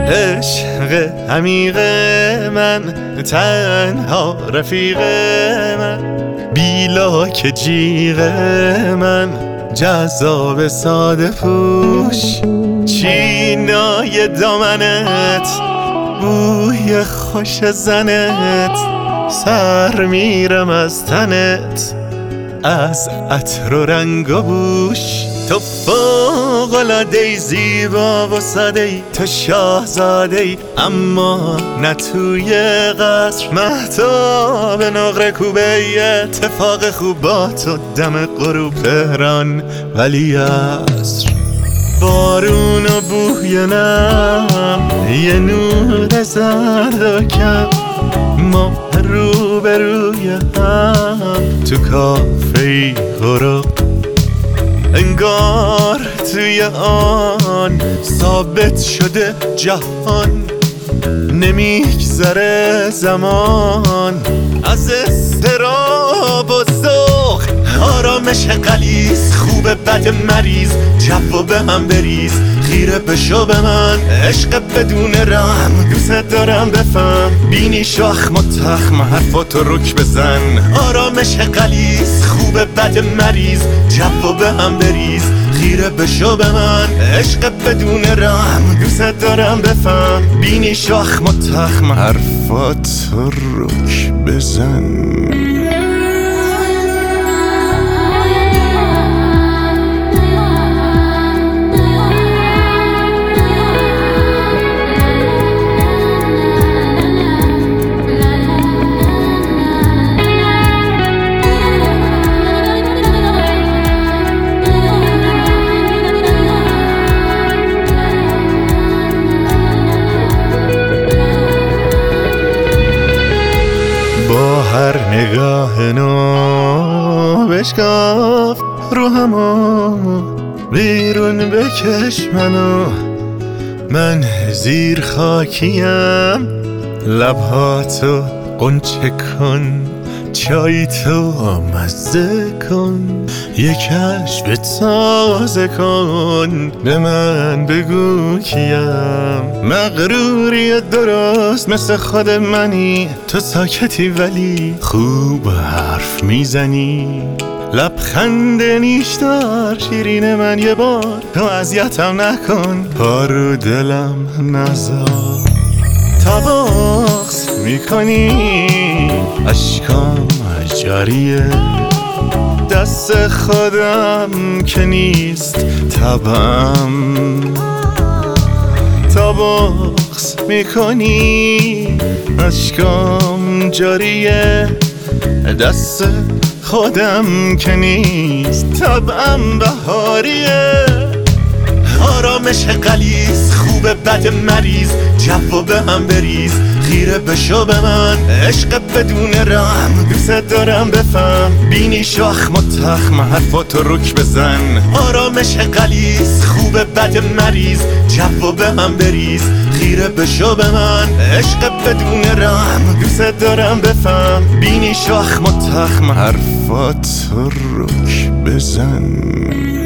عشق عمیق من، تنها رفیق من، بیلاک جیغ من، جذاب ساده پوش، چینای دامنت، بوی خوش زنت، سر میرم از تنت، از عطر و رنگ و بوش. تو فوق‌العاده‌ای، زیبا و ساده‌ای، تو شاهزاده‌ای اما نه توی قصر. مهتاب نقره کوبه، اتفاق خوب با تو دم غروب تهران ولی عصر. بارون و بوی نم، یه نور زرد و کم، ما روبروی هم تو کافه‌ای غروب. انگار توی آن ثابت شده جهان، نمیگذره زمان از اضطراب و ذوق. آرامش غلیظ، خوب بد مریض، جو به هم بریز، خیره بشو به من. عشق بدون رحم، دوست دارم بفهم، بینی شاخ متخم، حرفاتو رک بزن. آرامش غلیظ، خوب بد مریض، جو به هم بریز، خیره بشو به من. عشق بدون رحم، دوست دارم بفهم، بینی شاخ متخم، حرفاتو رک بزن. با هر نگاه نو بشکاف روحمو، بیرون بکش منو، من زیر خاکیم. لبهاتو قنچه کن، چای تو مزه کن، یک کشف تازه کن، به من بگو کیم. مغروری درست مثل خود منی، تو ساکتی ولی خوب حرف میزنی. لبخند نیشدار شیرین من، یه بار تو اذیتم نکن، پا رو دلم نذار. تا بغض میکنی اشکام جاریه، دست خودم که نیست طبعم. تا بغض میکنی اشکام جاریه، دست خودم که نیست طبعم بهاریه. آرامش غلیظ، خوب بد مریض، جو به هم بریز، خیره بشو به من. عشق بدون رحم، دوست دارم بفهم، بینی شاخ متخم، حرفاتو رک بزن. آرامش غلیظ، خوب بد مریض، جو به هم بریز، خیره بشو به من. عشق بدون رحم، دوست دارم بفهم، بینی شاخ متخم، حرفاتو رک بزن.